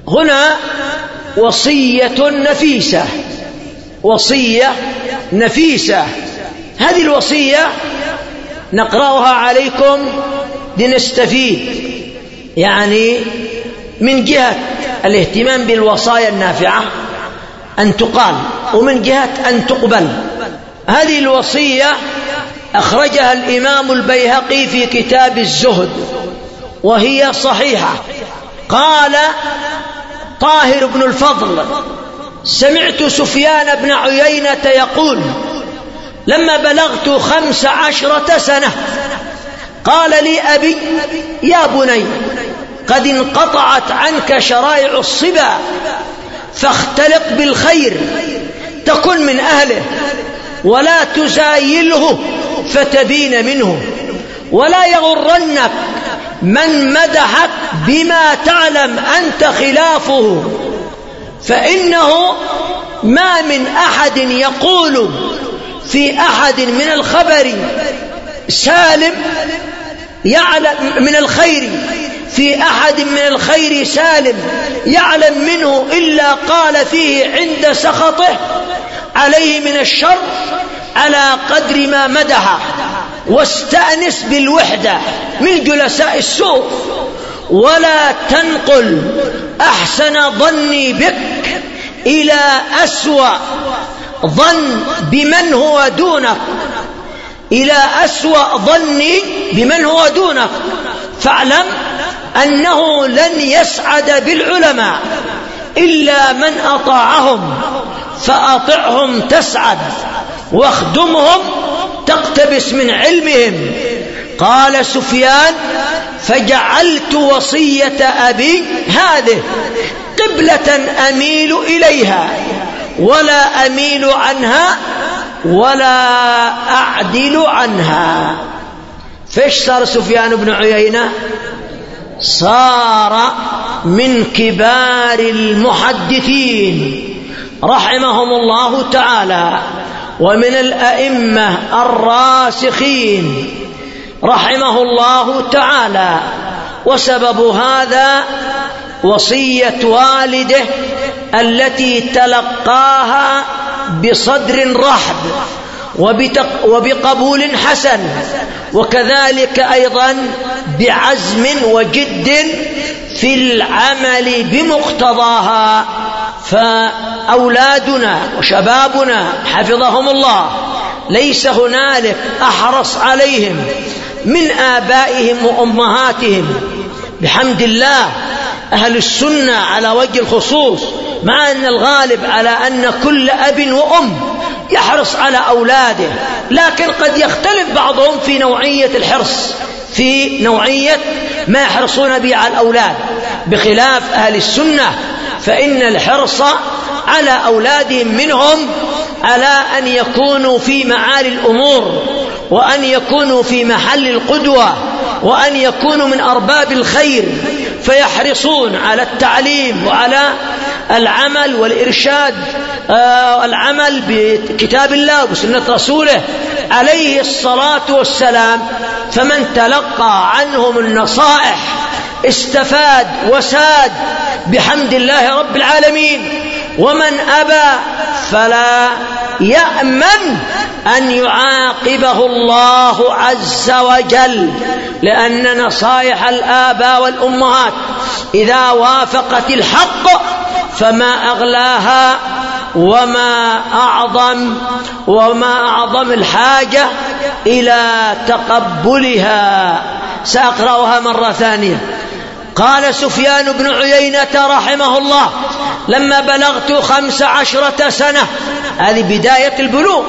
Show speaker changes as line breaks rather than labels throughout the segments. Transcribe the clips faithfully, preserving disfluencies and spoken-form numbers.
هنا وصية نفيسة، وصية نفيسة. هذه الوصية نقرأها عليكم لنستفيد، يعني من جهة الاهتمام بالوصايا النافعة أن تقال، ومن جهة أن تقبل. هذه الوصية أخرجها الإمام البيهقي في كتاب الزهد وهي صحيحة. قال طاهر بن الفضل: سمعت سفيان بن عيينة يقول: لما بلغت خمس عشرة سنة قال لي أبي: يا بني، قد انقطعت عنك شرائع الصبا، فاختلق بالخير تكن من أهله، ولا تزايله فتبين منه، ولا يغرنك من مدحك بما تعلم أنت خلافه، فإنه ما من أحد يقول في أحد من الخبر سالم يعلم من الخير في أحد من الخير سالم يعلم منه إلا قال فيه عند سخطه عليه من الشر على قدر ما مدحه، واستأنس بالوحدة من جلساء السوء، ولا تنقل أحسن ظني بك إلى أسوأ ظن بمن هو دونك إلى أسوأ ظني بمن هو دونك، فاعلم أنه لن يسعد بالعلماء إلا من أطاعهم، فأطعهم تسعد، واخدمهم تقتبس من علمهم. قال سفيان: فجعلت وصية أبي هذه قبلة أميل إليها ولا أميل عنها ولا أعدل عنها. فإيش صار سفيان بن عيينة؟ صار من كبار المحدثين رحمهم الله تعالى، ومن الأئمة الراسخين رحمه الله تعالى. وسبب هذا وصية والده التي تلقاها بصدر رحب وبقبول حسن، وكذلك أيضا بعزم وجد في العمل بمقتضاها. فأولادنا وشبابنا حفظهم الله ليس هنالك أحرص عليهم من آبائهم وأمهاتهم، بحمد الله. أهل السنة على وجه الخصوص، مع أن الغالب على أن كل أب وأم يحرص على أولاده، لكن قد يختلف بعضهم في نوعية الحرص، في نوعية ما يحرصون به على الأولاد، بخلاف أهل السنة فإن الحرص على أولادهم منهم على أن يكونوا في معالي الأمور، وأن يكونوا في محل القدوة، وأن يكونوا من أرباب الخير، فيحرصون على التعليم وعلى العمل والإرشاد، آه العمل بكتاب الله وسنة رسوله عليه الصلاة والسلام. فمن تلقى عنهم النصائح استفاد وساد بحمد الله رب العالمين، ومن أبى فلا يأمن أن يعاقبه الله عز وجل، لأن نصائح الآباء والأمهات إذا وافقت الحق فما أغلاها وما أعظم وما أعظم الحاجة إلى تقبلها. سأقرأها مرة ثانية. قال سفيان بن عيينة رحمه الله: لما بلغت خمس عشرة سنة، هذه بداية البلوغ،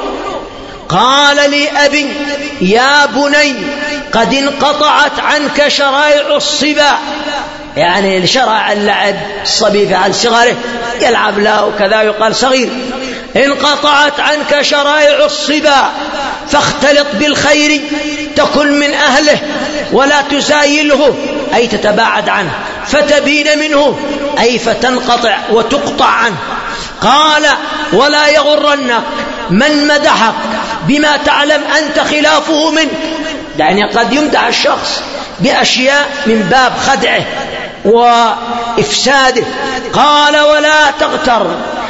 قال لي أبي: يا بني، قد انقطعت عنك شرائع الصبا، يعني الشرع اللعب، الصبي على صغره يلعب له وكذا يقال صغير. انقطعت عنك شرائع الصبا، فاختلط بالخير تكن من أهله، ولا تزايله أي تتباعد عنه، فتبين منه أي فتنقطع وتقطع عنه. قال: ولا يغرنك من مدحك بما تعلم أنت خلافه منه، يعني قد يمدح الشخص بأشياء من باب خدعه وإفساده. قال ولا تغتر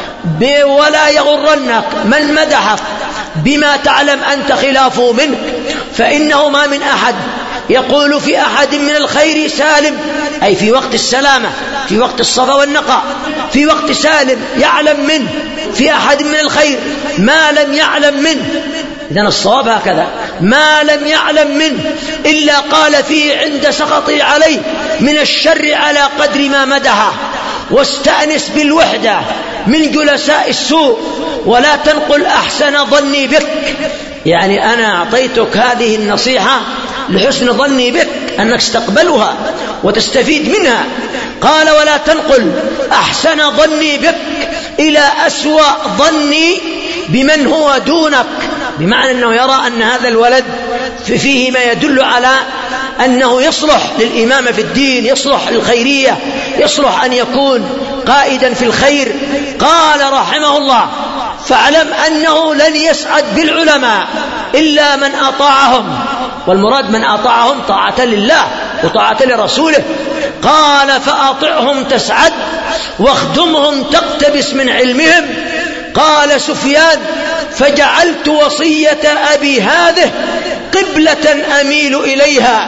ولا يغرنك من مدحك بما تعلم أنت خلافه منك، فإنه ما من أحد يقول في أحد من الخير سالم، أي في وقت السلامة، في وقت الصفا والنقاء، في وقت سالم يعلم منه في أحد من الخير ما لم يعلم منه. إذن الصواب هكذا، ما لم يعلم منه إلا قال فيه عند سخطه عليه من الشر على قدر ما مدحه. واستأنس بالوحدة من جلساء السوء، ولا تنقل أحسن ظني بك، يعني أنا أعطيتك هذه النصيحة لحسن ظني بك أنك تستقبلها وتستفيد منها. قال ولا تنقل أحسن ظني بك إلى أسوأ ظني بمن هو دونك، بمعنى أنه يرى أن هذا الولد فيه ما يدل على أنه يصلح للإمامة في الدين، يصلح للخيرية، يصلح أن يكون قائدا في الخير. قال رحمه الله فاعلم أنه لن يسعد بالعلماء إلا من أطاعهم، والمراد من أطاعهم طاعة لله وطاعة لرسوله. قال فأطعهم تسعد واخدمهم تقتبس من علمهم. قال سفيان فجعلت وصية أبي هذه قبلة أميل إليها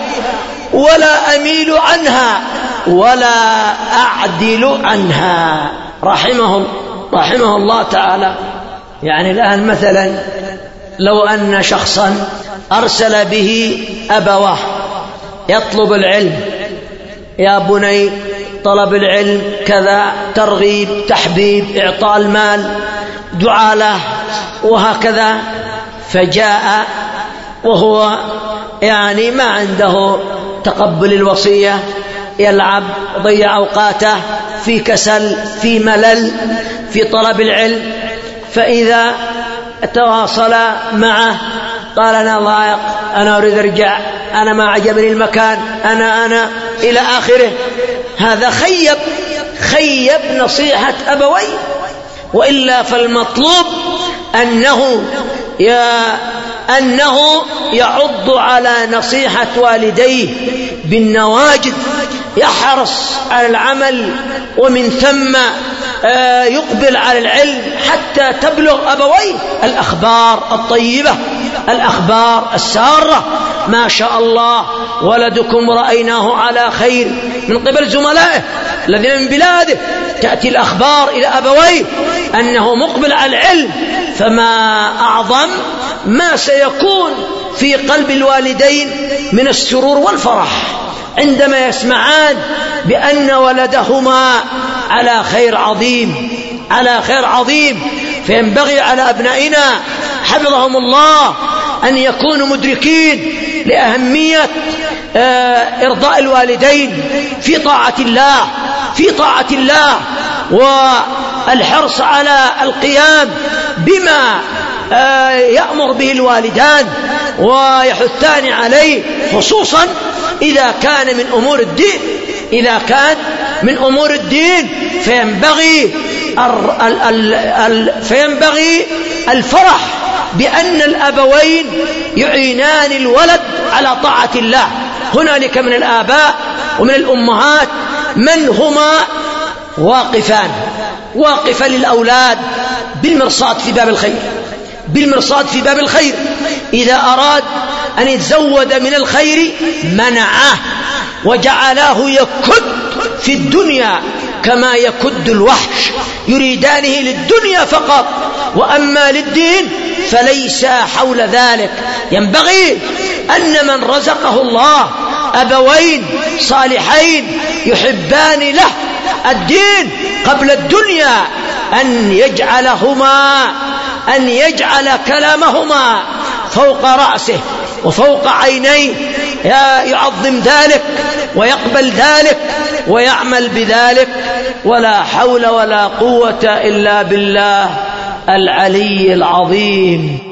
ولا أميل عنها ولا أعدل عنها. رحمه, رحمه الله تعالى. يعني الآن مثلا لو أن شخصا أرسل به أبواه يطلب العلم، يا بني طلب العلم كذا، ترغيب، تحبيب، إعطاء المال، دعاء له، وهكذا، فجاء وهو يعني ما عنده تقبل الوصية، يلعب، ضيع أوقاته في كسل، في ملل، في طلب العلم. فإذا تواصل معه قال أنا ضايق، أنا أريد أرجع، أنا ما عجبني المكان، أنا أنا إلى آخره، هذا خيب خيب نصيحة أبوي. وإلا فالمطلوب أنه يا أنه يعض على نصيحة والديه بالنواجذ، يحرص على العمل، ومن ثم يقبل على العلم حتى تبلغ أبويه الأخبار الطيبة، الأخبار السارة. ما شاء الله ولدكم رأيناه على خير من قبل زملائه الذين من بلاده، تأتي الأخبار إلى أبويه أنه مقبل على العلم. فما أعظم ما سيكون في قلب الوالدين من السرور والفرح عندما يسمعان بأن ولدهما على خير عظيم، على خير عظيم. فينبغي على أبنائنا حفظهم الله أن يكونوا مدركين لأهمية إرضاء الوالدين في طاعة الله، في طاعة الله، والحرص على القيام بما يأمر به الوالدان ويحثان عليه، خصوصا إذا كان من أمور الدين. إذا كان من أمور الدين فينبغي ال ال ال فينبغي الفرح بأن الأبوين يعينان الولد على طاعة الله. هنالك من الآباء ومن الأمهات من هما واقفان واقفا للأولاد بالمرصاد في باب الخير، بالمرصاد في باب الخير. إذا أراد أن يتزود من الخير منعه وجعلاه يكد في الدنيا كما يكد الوحش، يريدانه للدنيا فقط، وأما للدين فليس حول ذلك. ينبغي أن من رزقه الله أبوين صالحين يحبان له الدين قبل الدنيا أن يجعلهما أن يجعل كلامهما فوق رأسه وفوق عينيه، يعظم ذلك ويقبل ذلك ويعمل بذلك. ولا حول ولا قوة إلا بالله العلي العظيم.